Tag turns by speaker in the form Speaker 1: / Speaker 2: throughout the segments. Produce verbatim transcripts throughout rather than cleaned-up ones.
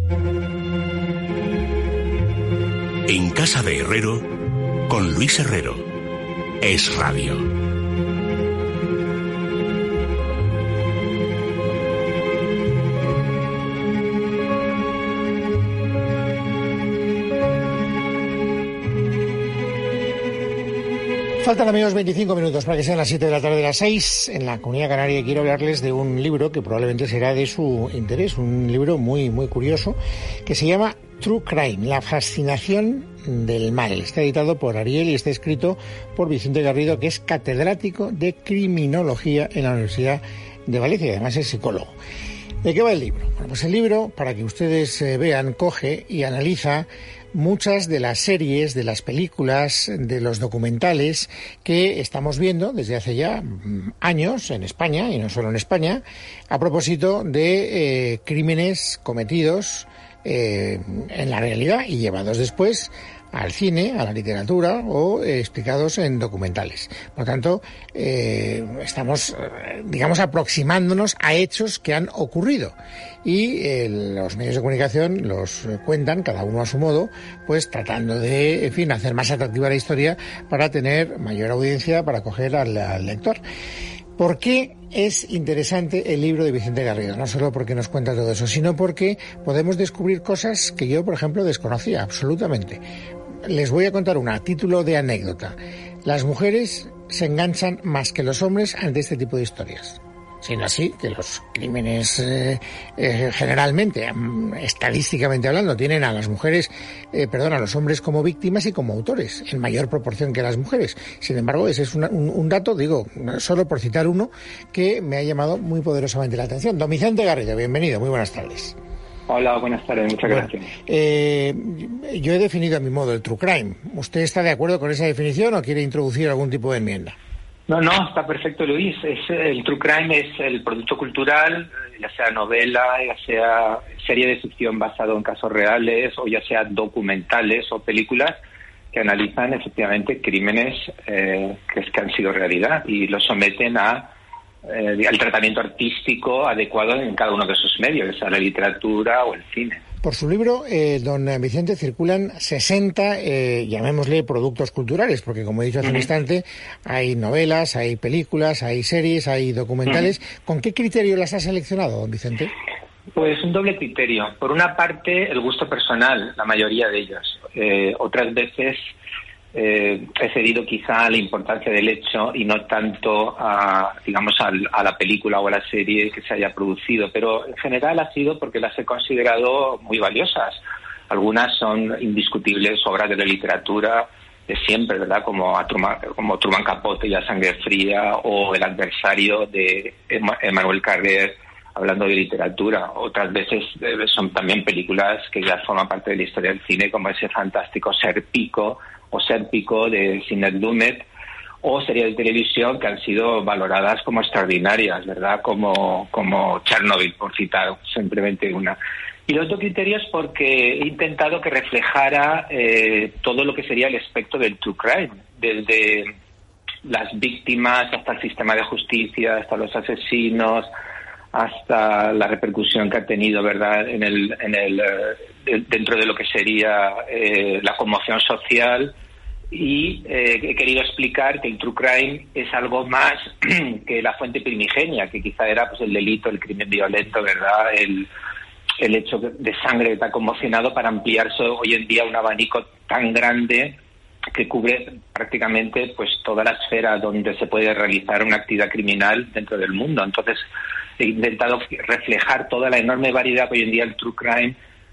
Speaker 1: En casa de Herrero, con Luis Herrero. Es Radio.
Speaker 2: Faltan, amigos, veinticinco minutos para que sean las siete de la tarde, las seis en la Comunidad Canaria. Quiero hablarles de un libro que probablemente será de su interés, un libro muy, muy curioso, que se llama True Crime, la fascinación del mal. Está editado por Ariel y está escrito por Vicente Garrido, que es catedrático de criminología en la Universidad de Valencia y además es psicólogo. ¿De qué va el libro? Bueno, pues el libro, para que ustedes eh, vean, coge y analiza muchas de las series, de las películas, de los documentales que estamos viendo desde hace ya años en España, y no solo en España, a propósito de eh, crímenes cometidos eh, en la realidad y llevados después al cine, a la literatura o eh, explicados en documentales. Por tanto, eh, estamos, eh, digamos, aproximándonos a hechos que han ocurrido y eh, los medios de comunicación los eh, cuentan, cada uno a su modo, pues tratando de, en fin, hacer más atractiva la historia para tener mayor audiencia, para acoger al, al lector. ¿Por qué es interesante el libro de Vicente Garrido? No solo porque nos cuenta todo eso, sino porque podemos descubrir cosas que yo, por ejemplo, desconocía absolutamente. Les voy a contar una, a título de anécdota. Las mujeres se enganchan más que los hombres ante este tipo de historias. Siendo así que los crímenes eh, eh, generalmente, estadísticamente hablando, tienen a las mujeres, eh, perdón, a los hombres como víctimas y como autores, en mayor proporción que las mujeres. Sin embargo, ese es una, un, un dato, digo, solo por citar uno, que me ha llamado muy poderosamente la atención. Don Vicente Garrido, bienvenido, muy buenas tardes.
Speaker 3: Hola, buenas tardes, muchas
Speaker 2: bueno,
Speaker 3: gracias.
Speaker 2: Eh, yo he definido a mi modo el True Crime. ¿Usted está de acuerdo con esa definición o quiere introducir algún tipo de enmienda?
Speaker 3: No, no, está perfecto, Luis. Es, el True Crime es el producto cultural, ya sea novela, ya sea serie de ficción basado en casos reales, o ya sea documentales o películas que analizan efectivamente crímenes eh, que, que han sido realidad y los someten a eh, al tratamiento artístico adecuado en cada uno de sus medios, ya sea la literatura o el cine.
Speaker 2: Por su libro, eh, don Vicente, circulan sesenta, eh, llamémosle, productos culturales, porque como he dicho hace uh-huh. un instante, hay novelas, hay películas, hay series, hay documentales. Uh-huh. ¿Con qué criterio las ha seleccionado, don Vicente?
Speaker 3: Pues un doble criterio. Por una parte, el gusto personal, la mayoría de ellos. Eh, otras veces eh, he cedido quizá a la importancia del hecho y no tanto a, digamos, a, a la película o a la serie que se haya producido, pero en general ha sido porque las he considerado muy valiosas. Algunas son indiscutibles obras de la literatura de siempre, ¿verdad? Como, a Truman, como Truman Capote y A Sangre Fría, o El adversario de Emmanuel Carrère, hablando de literatura. Otras veces son también películas que ya forman parte de la historia del cine, como ese fantástico Serpico o Sérpico de Sidney Lumet, o series de televisión que han sido valoradas como extraordinarias, ¿verdad? Como, como Chernobyl, por citar simplemente una. Y el otro criterio es porque he intentado que reflejara eh, todo lo que sería el espectro del true crime, desde las víctimas hasta el sistema de justicia, hasta los asesinos, hasta la repercusión que ha tenido, ¿verdad?, en el, en el eh, dentro de lo que sería eh, la conmoción social. Y eh, he querido explicar que el true crime es algo más que la fuente primigenia, que quizá era pues el delito, el crimen violento, ¿verdad?, el, el hecho de sangre que te ha conmocionado, para ampliarse hoy en día un abanico tan grande que cubre prácticamente pues toda la esfera donde se puede realizar una actividad criminal dentro del mundo. Entonces he intentado reflejar toda la enorme variedad que hoy en día el true crime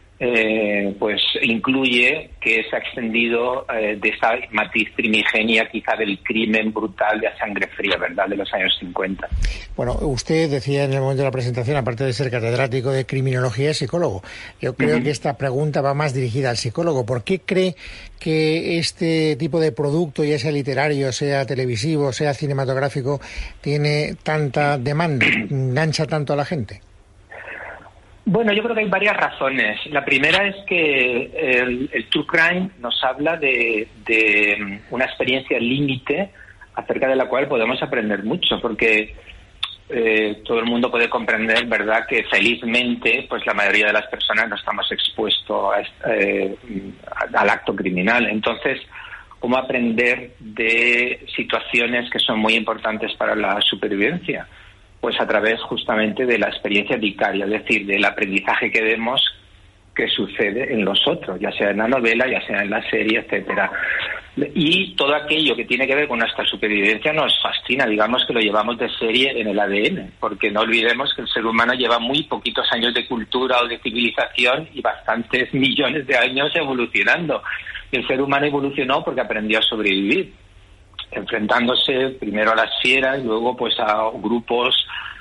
Speaker 3: eh, pues incluye, que se ha extendido eh, de esa matiz primigenia quizá del crimen brutal de A Sangre Fría, ¿verdad?, de los años cincuenta.
Speaker 2: Bueno, usted decía en el momento de la presentación, aparte de ser catedrático de criminología, es psicólogo. Yo creo uh-huh. que esta pregunta va más dirigida al psicólogo. ¿Por qué cree que este tipo de producto, ya sea literario, sea televisivo, sea cinematográfico, tiene tanta demanda, engancha tanto a la gente?
Speaker 3: Bueno, yo creo que hay varias razones. La primera es que el, el true crime nos habla de, de una experiencia límite acerca de la cual podemos aprender mucho, porque eh, todo el mundo puede comprender, ¿verdad?, que felizmente pues la mayoría de las personas no estamos expuestos a, eh, al acto criminal. Entonces, ¿cómo aprender de situaciones que son muy importantes para la supervivencia? Pues a través justamente de la experiencia vicaria, es decir, del aprendizaje que vemos que sucede en los otros, ya sea en la novela, ya sea en la serie, etcétera. Y todo aquello que tiene que ver con nuestra supervivencia nos fascina, digamos que lo llevamos de serie en el A D N, porque no olvidemos que el ser humano lleva muy poquitos años de cultura o de civilización y bastantes millones de años evolucionando. El ser humano evolucionó porque aprendió a sobrevivir, enfrentándose primero a las fieras y luego pues a grupos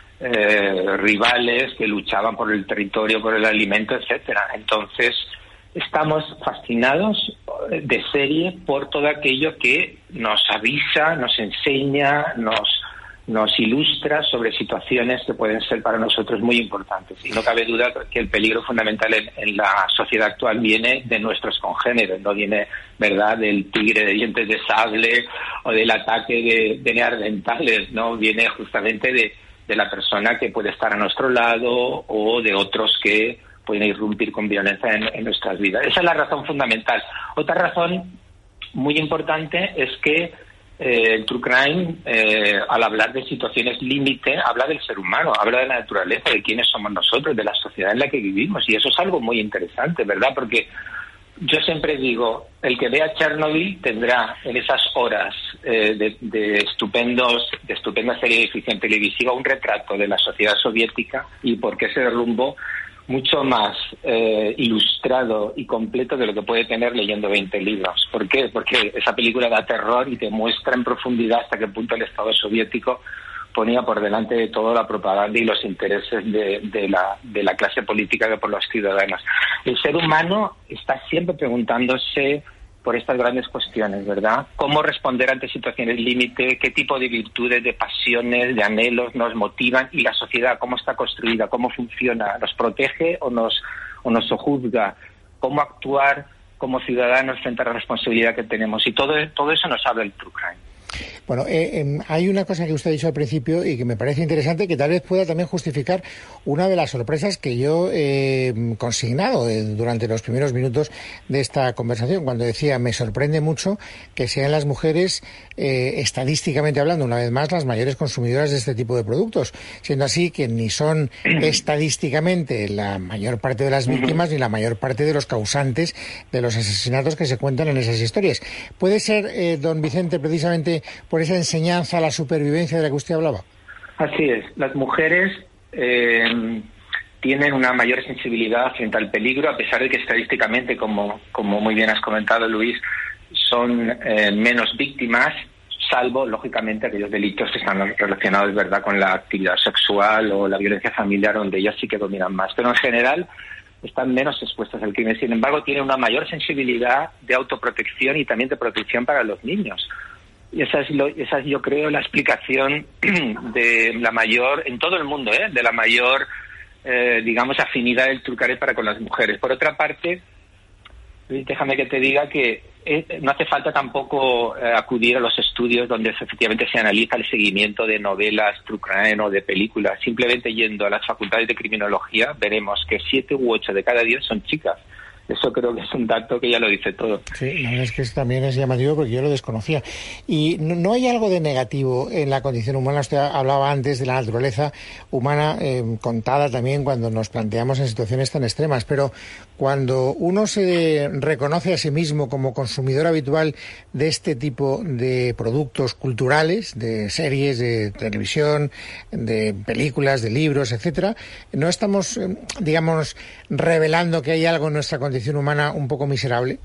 Speaker 3: eh, rivales que luchaban por el territorio, por el alimento, etcétera. Entonces, estamos fascinados de serie por todo aquello que nos avisa, nos enseña, nos nos ilustra sobre situaciones que pueden ser para nosotros muy importantes. Y no cabe duda que el peligro fundamental en, en la sociedad actual viene de nuestros congéneres, no viene, ¿verdad?, del tigre de dientes de sable o del ataque de, de neandertales, ¿no? Viene justamente de, de la persona que puede estar a nuestro lado o de otros que pueden irrumpir con violencia en, en nuestras vidas. Esa es la razón fundamental. Otra razón muy importante es que Eh, el True Crime, eh, al hablar de situaciones límite, habla del ser humano, habla de la naturaleza, de quiénes somos nosotros, de la sociedad en la que vivimos. Y eso es algo muy interesante, ¿verdad? Porque yo siempre digo, el que vea Chernobyl tendrá en esas horas eh, de, de estupendos, de estupenda serie de ficción televisiva un retrato de la sociedad soviética y por qué se derrumbó, mucho más eh, ilustrado y completo de lo que puede tener leyendo veinte libros. ¿Por qué? Porque esa película da terror y te muestra en profundidad hasta qué punto el Estado soviético ponía por delante de todo la propaganda y los intereses de, de, la, de la clase política que por los ciudadanos. El ser humano está siempre preguntándose por estas grandes cuestiones, ¿verdad? ¿Cómo responder ante situaciones límite? ¿Qué tipo de virtudes, de pasiones, de anhelos nos motivan? Y la sociedad, ¿cómo está construida? ¿Cómo funciona? ¿Nos protege o nos, o nos sojuzga? ¿Cómo actuar como ciudadanos frente a la responsabilidad que tenemos? Y todo, todo eso nos habla el True Crime.
Speaker 2: Bueno, eh, eh, hay una cosa que usted ha dicho al principio y que me parece interesante, que tal vez pueda también justificar una de las sorpresas que yo he consignado eh, durante los primeros minutos de esta conversación, cuando decía, me sorprende mucho que sean las mujeres, eh, estadísticamente hablando, una vez más, las mayores consumidoras de este tipo de productos, siendo así que ni son estadísticamente la mayor parte de las víctimas ni la mayor parte de los causantes de los asesinatos que se cuentan en esas historias. ¿Puede ser, eh, don Vicente, precisamente por esa enseñanza a la supervivencia de la que usted hablaba?
Speaker 3: Así es. Las mujeres eh, tienen una mayor sensibilidad frente al peligro, a pesar de que estadísticamente, como, como muy bien has comentado, Luis, son eh, menos víctimas, salvo, lógicamente, aquellos delitos que están relacionados, ¿verdad?, con la actividad sexual o la violencia familiar, donde ellas sí que dominan más. Pero en general están menos expuestas al crimen. Sin embargo, tienen una mayor sensibilidad de autoprotección y también de protección para los niños. Y esa es, lo, esa es, yo creo, la explicación de la mayor, en todo el mundo, ¿eh? de la mayor, eh, digamos, afinidad del True Crime para con las mujeres. Por otra parte, déjame que te diga que eh, no hace falta tampoco eh, acudir a los estudios donde efectivamente se analiza el seguimiento de novelas True Crime o de películas. Simplemente yendo a las facultades de criminología veremos que siete u ocho de cada diez son chicas. Eso creo que es un dato que ya lo dice todo.
Speaker 2: Sí, la verdad es que eso también es llamativo porque yo lo desconocía. Y no, no hay algo de negativo en la condición humana. Usted hablaba antes de la naturaleza humana, eh, contada también cuando nos planteamos en situaciones tan extremas, pero cuando uno se reconoce a sí mismo como consumidor habitual de este tipo de productos culturales, de series, de televisión, de películas, de libros, etcétera, no estamos, eh, digamos, revelando que hay algo en nuestra condición humana un poco miserable.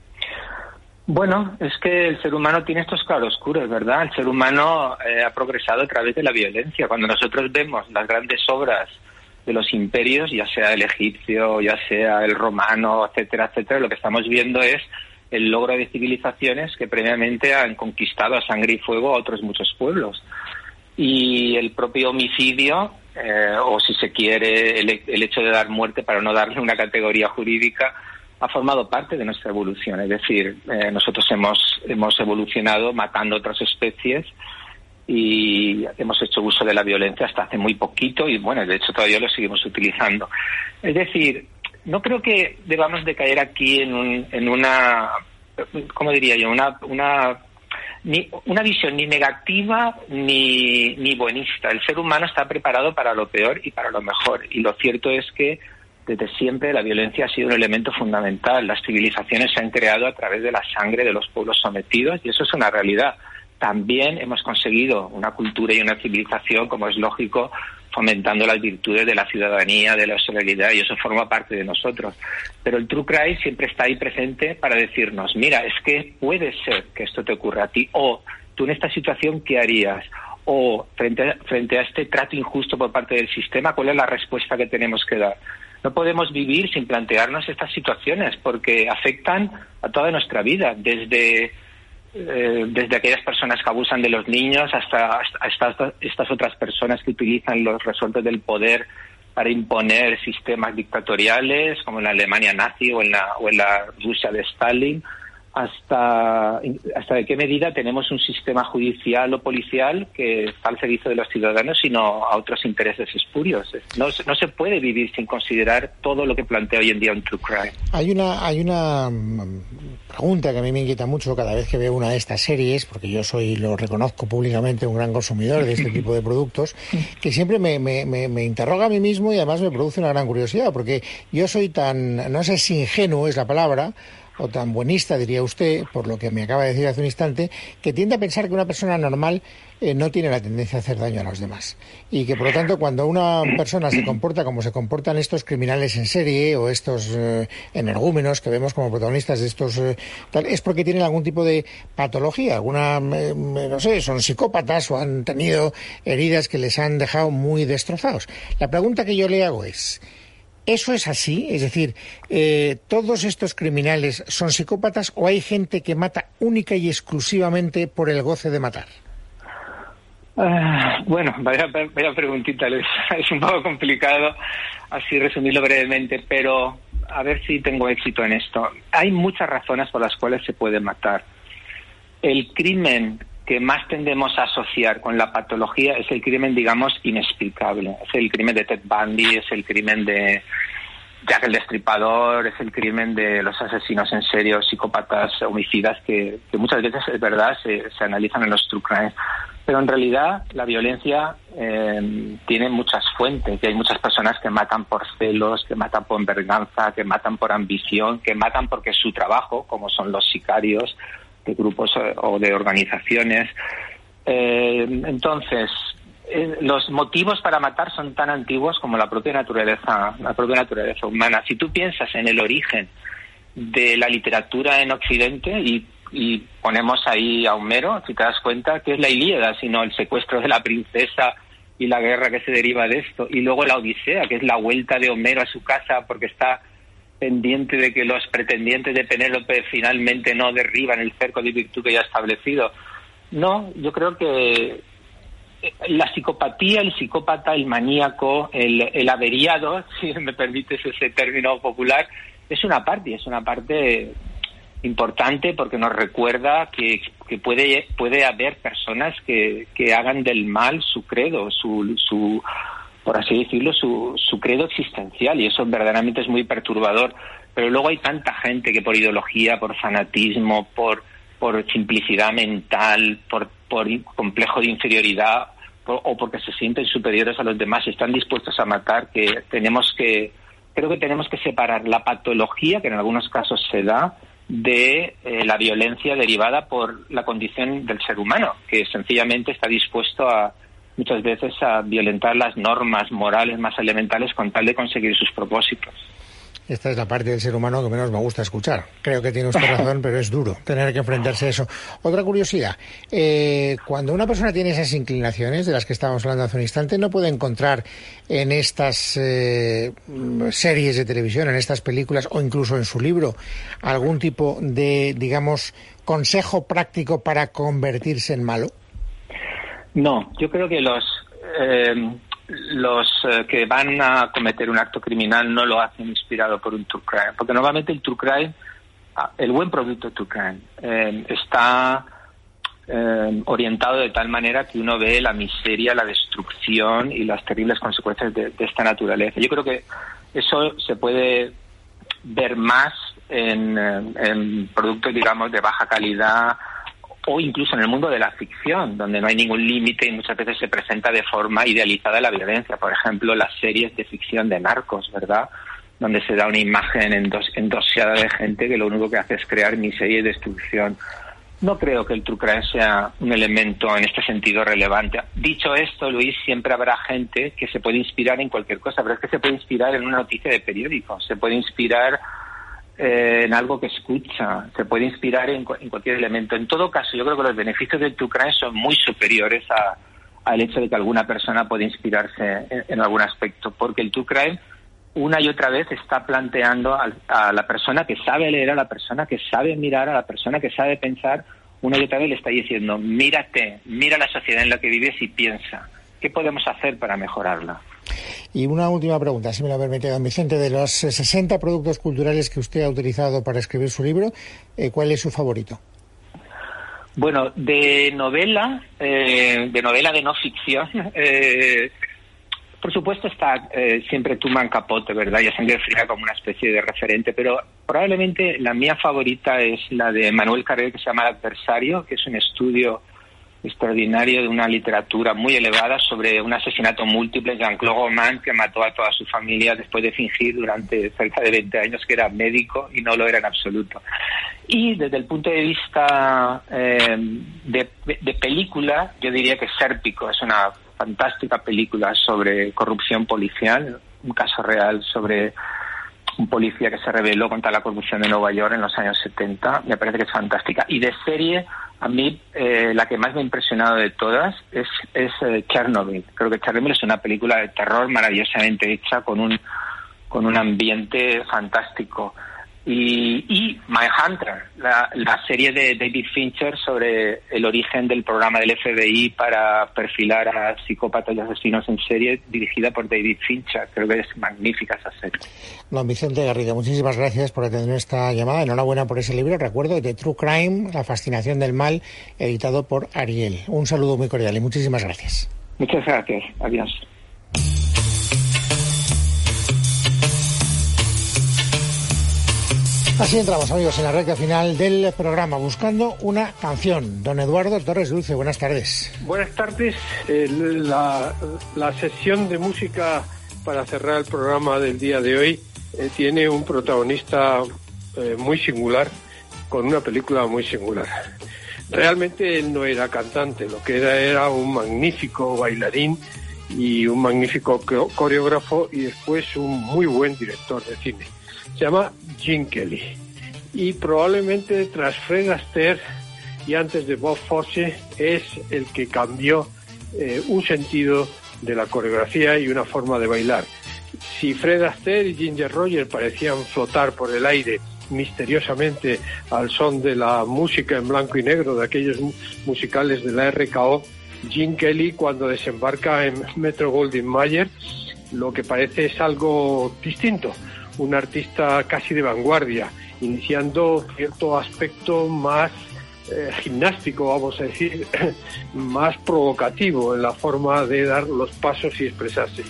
Speaker 3: Bueno, es que el ser humano tiene estos claroscuros, ¿verdad? El ser humano eh, ha progresado a través de la violencia. Cuando nosotros vemos las grandes obras de los imperios, ya sea el egipcio, ya sea el romano, etcétera, etcétera, lo que estamos viendo es el logro de civilizaciones que previamente han conquistado a sangre y fuego a otros muchos pueblos. Y el propio homicidio, eh, o si se quiere, el, el hecho de dar muerte para no darle una categoría jurídica, ha formado parte de nuestra evolución. Es decir, eh, nosotros hemos, hemos evolucionado matando otras especies y hemos hecho uso de la violencia hasta hace muy poquito y, bueno, de hecho todavía lo seguimos utilizando. Es decir, no creo que debamos de caer aquí en, un, en una, ¿cómo diría yo?, una... una Ni una visión ni negativa ni, ni buenista. El ser humano está preparado para lo peor y para lo mejor. Y lo cierto es que desde siempre la violencia ha sido un elemento fundamental. Las civilizaciones se han creado a través de la sangre de los pueblos sometidos y eso es una realidad. También hemos conseguido una cultura y una civilización, como es lógico, fomentando las virtudes de la ciudadanía, de la solidaridad, y eso forma parte de nosotros. Pero el True Crime siempre está ahí presente para decirnos, mira, es que puede ser que esto te ocurra a ti, o tú en esta situación, ¿qué harías? O frente a, frente a este trato injusto por parte del sistema, ¿cuál es la respuesta que tenemos que dar? No podemos vivir sin plantearnos estas situaciones, porque afectan a toda nuestra vida, desde... Eh, desde aquellas personas que abusan de los niños hasta, hasta, hasta estas otras personas que utilizan los resortes del poder para imponer sistemas dictatoriales, como en la Alemania nazi o en la, o en la Rusia de Stalin, hasta, hasta de qué medida tenemos un sistema judicial o policial que está al servicio de los ciudadanos y no a otros intereses espurios. No, no se puede vivir sin considerar todo lo que plantea hoy en día un True Crime.
Speaker 2: Hay una, hay una pregunta que a mí me inquieta mucho cada vez que veo una de estas series, porque yo soy, lo reconozco públicamente, un gran consumidor de este tipo de productos, que siempre me, me, me, me interroga a mí mismo y además me produce una gran curiosidad, porque yo soy tan, no sé si ingenuo es la palabra, o tan buenista, diría usted, por lo que me acaba de decir hace un instante, que tiende a pensar que una persona normal eh, no tiene la tendencia a hacer daño a los demás. Y que, por lo tanto, cuando una persona se comporta como se comportan estos criminales en serie o estos eh, energúmenos que vemos como protagonistas de estos... Eh, tal, es porque tienen algún tipo de patología, alguna, eh, no sé, son psicópatas o han tenido heridas que les han dejado muy destrozados. La pregunta que yo le hago es... ¿Eso es así? Es decir, eh, ¿todos estos criminales son psicópatas o hay gente que mata única y exclusivamente por el goce de matar?
Speaker 3: Uh, bueno, vaya, vaya preguntita, Luis. Es un poco complicado así resumirlo brevemente, pero a ver si tengo éxito en esto. Hay muchas razones por las cuales se puede matar. El crimen que más tendemos a asociar con la patología es el crimen, digamos, inexplicable. Es el crimen de Ted Bundy, es el crimen de Jack el Destripador, es el crimen de los asesinos en serio, psicópatas, homicidas, que, que muchas veces, es verdad, se, se analizan en los true crimes. Pero en realidad la violencia eh, tiene muchas fuentes, y hay muchas personas que matan por celos, que matan por venganza, que matan por ambición, que matan porque es su trabajo, como son los sicarios de grupos o de organizaciones. Eh, entonces, eh, los motivos para matar son tan antiguos como la propia naturaleza, la propia naturaleza humana. Si tú piensas en el origen de la literatura en Occidente y, y ponemos ahí a Homero, si te das cuenta, que es la Ilíada, sino el secuestro de la princesa y la guerra que se deriva de esto, y luego la Odisea, que es la vuelta de Homero a su casa porque está pendiente de que los pretendientes de Penélope finalmente no derriban el cerco de virtud que ya ha establecido. No, yo creo que la psicopatía, el psicópata, el maníaco, el, el averiado, si me permites ese término popular, es una parte, es una parte importante porque nos recuerda que, que puede, puede haber personas que, que hagan del mal su credo, su... su por así decirlo, su, su credo existencial, y eso verdaderamente es muy perturbador. Pero luego hay tanta gente que por ideología, por fanatismo, por, por simplicidad mental, por, por complejo de inferioridad, por, o porque se sienten superiores a los demás, están dispuestos a matar, que tenemos que, creo que tenemos que separar la patología, que en algunos casos se da, de eh, la violencia derivada por la condición del ser humano, que sencillamente está dispuesto a muchas veces a violentar las normas morales más elementales con tal de conseguir sus propósitos.
Speaker 2: Esta es la parte del ser humano que menos me gusta escuchar. Creo que tiene usted razón, pero es duro tener que enfrentarse a eso. Otra curiosidad, eh, cuando una persona tiene esas inclinaciones de las que estábamos hablando hace un instante, no puede encontrar en estas eh, series de televisión, en estas películas o incluso en su libro algún tipo de, digamos, consejo práctico para convertirse en malo.
Speaker 3: No, yo creo que los eh, los eh, que van a cometer un acto criminal no lo hacen inspirado por un true crime, porque normalmente el true crime, el buen producto true crime, eh, está eh, orientado de tal manera que uno ve la miseria, la destrucción y las terribles consecuencias de, de esta naturaleza. Yo creo que eso se puede ver más en, en productos, digamos, de baja calidad, o incluso en el mundo de la ficción, donde no hay ningún límite y muchas veces se presenta de forma idealizada la violencia. Por ejemplo, las series de ficción de narcos, ¿verdad?, donde se da una imagen endos, endoseada de gente que lo único que hace es crear miseria y destrucción. No creo que el true crime sea un elemento en este sentido relevante. Dicho esto, Luis, siempre habrá gente que se puede inspirar en cualquier cosa, pero es que se puede inspirar en una noticia de periódico, se puede inspirar eh, en algo que escucha, se puede inspirar en, en cualquier elemento. En todo caso, yo creo que los beneficios del true crime son muy superiores a, al hecho de que alguna persona puede inspirarse en, en algún aspecto, porque el true crime una y otra vez está planteando a, a la persona que sabe leer, a la persona que sabe mirar, a la persona que sabe pensar, una y otra vez le está diciendo, mírate, mira la sociedad en la que vives y piensa, ¿qué podemos hacer para mejorarla?
Speaker 2: Y una última pregunta, si me lo permite, don Vicente, de los sesenta productos culturales que usted ha utilizado para escribir su libro, eh, ¿cuál es su favorito?
Speaker 3: Bueno, de novela, eh, de novela de no ficción, eh, por supuesto está eh, siempre Truman Capote, ¿verdad? Y A Sangre Fría como una especie de referente, pero probablemente la mía favorita es la de Manuel Carré, que se llama El Adversario, que es un estudio extraordinario de una literatura muy elevada sobre un asesinato múltiple de Jean-Claude Roman, que mató a toda su familia después de fingir durante cerca de veinte años que era médico y no lo era en absoluto. Y desde el punto de vista eh, de, de película, yo diría que Sérpico es una fantástica película sobre corrupción policial, un caso real sobre un policía que se rebeló contra la corrupción de Nueva York en los años setenta. Me parece que es fantástica. Y de serie, a mí eh, la que más me ha impresionado de todas es, es eh, Chernobyl. Creo que Chernobyl es una película de terror maravillosamente hecha, con un con un ambiente fantástico. Y, y Mindhunter, la, la serie de David Fincher sobre el origen del programa del F B I para perfilar a psicópatas y asesinos en serie, dirigida por David Fincher. Creo que es magnífica esa serie.
Speaker 2: Don Vicente Garrido, muchísimas gracias por atender esta llamada. Enhorabuena por ese libro, recuerdo, de True Crime, La fascinación del mal, editado por Ariel. Un saludo muy cordial y muchísimas gracias.
Speaker 3: Muchas gracias. Adiós.
Speaker 2: Así entramos, amigos, en la recta final del programa, buscando una canción. Don Eduardo Torres Dulce, buenas tardes.
Speaker 4: Buenas tardes. Eh, la, la sesión de música para cerrar el programa del día de hoy eh, tiene un protagonista eh, muy singular, con una película muy singular. Realmente él no era cantante, lo que era era un magnífico bailarín y un magnífico coreógrafo y después un muy buen director de cine. Se llama Gene Kelly y probablemente tras Fred Astaire y antes de Bob Fosse es el que cambió eh, un sentido de la coreografía y una forma de bailar. Si Fred Astaire y Ginger Rogers parecían flotar por el aire misteriosamente al son de la música en blanco y negro de aquellos musicales de la R K O, Gene Kelly, cuando desembarca en Metro-Goldwyn-Mayer, lo que parece es algo distinto. Un artista casi de vanguardia, iniciando cierto aspecto más eh, gimnástico, vamos a decir, más provocativo en la forma de dar los pasos y expresarse.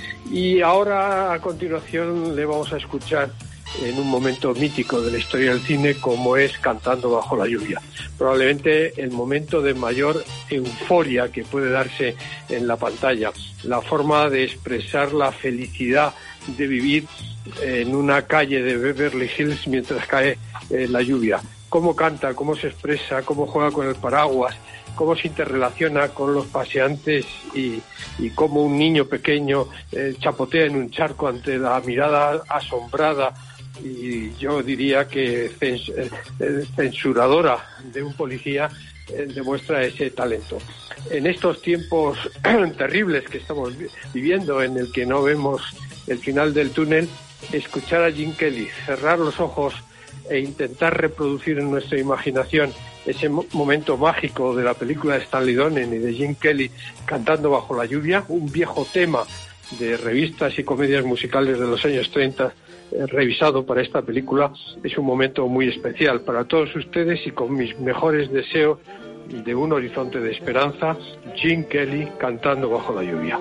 Speaker 4: Y ahora, a continuación, le vamos a escuchar en un momento mítico de la historia del cine, como es Cantando bajo la lluvia. Probablemente el momento de mayor euforia que puede darse en la pantalla, la forma de expresar la felicidad de vivir en una calle de Beverly Hills mientras cae eh, la lluvia. Cómo canta, cómo se expresa, cómo juega con el paraguas, cómo se interrelaciona con los paseantes y, y cómo un niño pequeño eh, chapotea en un charco ante la mirada asombrada y yo diría que cens, eh, censuradora de un policía, eh, demuestra ese talento. En estos tiempos terribles que estamos viviendo, en el que no vemos el final del túnel, escuchar a Gene Kelly, cerrar los ojos e intentar reproducir en nuestra imaginación ese mo- momento mágico de la película de Stanley Donen y de Gene Kelly cantando bajo la lluvia, un viejo tema de revistas y comedias musicales de los años treinta, eh, revisado para esta película, es un momento muy especial para todos ustedes y con mis mejores deseos de Un horizonte de esperanza, Gene Kelly cantando bajo la lluvia.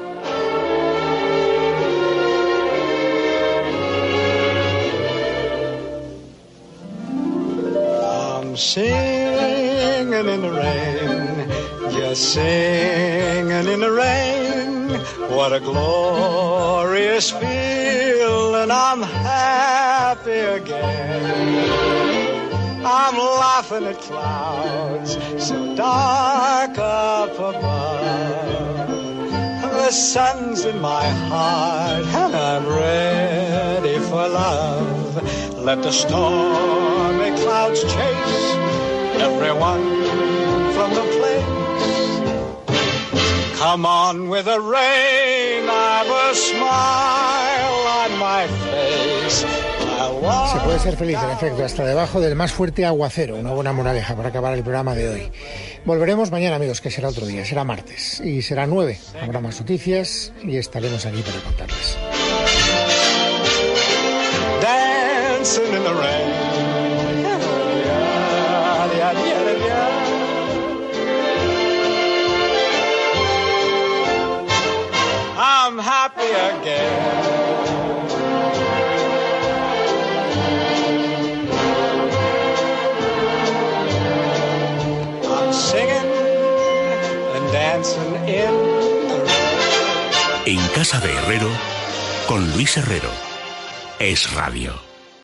Speaker 5: I'm singing in the rain, just singing in the rain. What a glorious feeling, I'm happy again. I'm laughing at clouds so dark up above. The sun's in my heart and I'm ready for love. Let the stormy clouds chase everyone from the place. Come on with the rain, I've a smile on my face.
Speaker 2: Se puede ser feliz, en efecto, hasta debajo del más fuerte aguacero. Una buena moraleja para acabar el programa de hoy. Volveremos mañana, amigos, que será otro día, será martes y será nueve. Habrá más noticias y estaremos aquí para contarles.
Speaker 5: Dancing in the rain. I'm happy again.
Speaker 1: En casa de Herrero, con Luis Herrero. Es Radio.